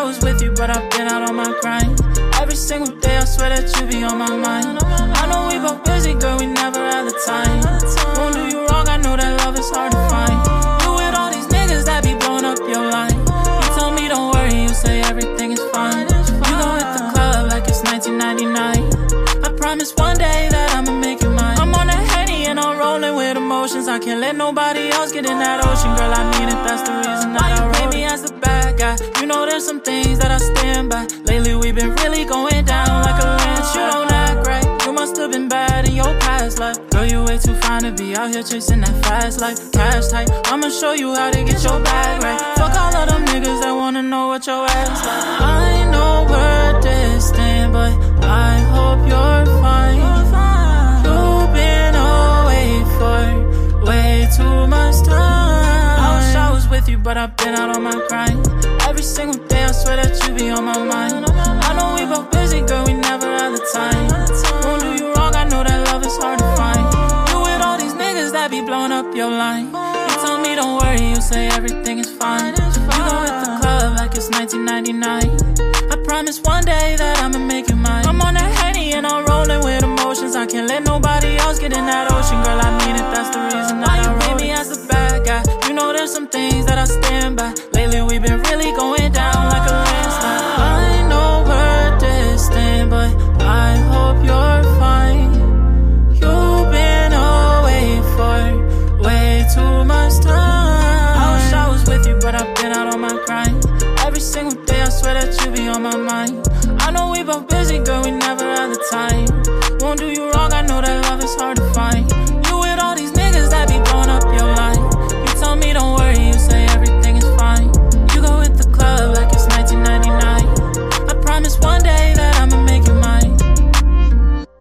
I was with you, but I've been out on my grind. Every single day I swear that you be on my mind. I know we both busy, girl, we never have the time. Won't do you wrong, I know that love is hard to find. You with all these niggas that be blowing up your line. You tell me don't worry, you say everything is fine. You gon' hit the club like it's 1999. I promise one day that I'ma make you mine. I'm on a Henny and I'm rolling with emotions. I can't let nobody else get in that ocean. Girl, I mean it, that's the reason that I rate me as the bad guy. You know there's some things that I stand by. Lately we've been really going down like a lance. You don't act right, you must have been bad in your past life. Girl, you way too fine to be out here chasing that fast life. Cash tight, I'ma show you how to get your bag right. Fuck all of them niggas that wanna know what your ass like. I know we're distant, but I hope you're fine. You've been away for way too much time. I was with you, but I've been out on my grind. Every single day I swear that you be on my mind. I know we both busy, girl, we never have the time. Won't do you wrong, I know that love is hard to find. You with all these niggas that be blowing up your line. You tell me don't worry, you say everything is fine. You gon' hit the club like it's 1999. I promise one day that I'ma make you mine. I'm on that Henny and I'm rolling with emotions. I can't let nobody else get in that ocean. Girl, I mean it, that's the reason that I rate me as the bad guy. You know there's some things that I stand by.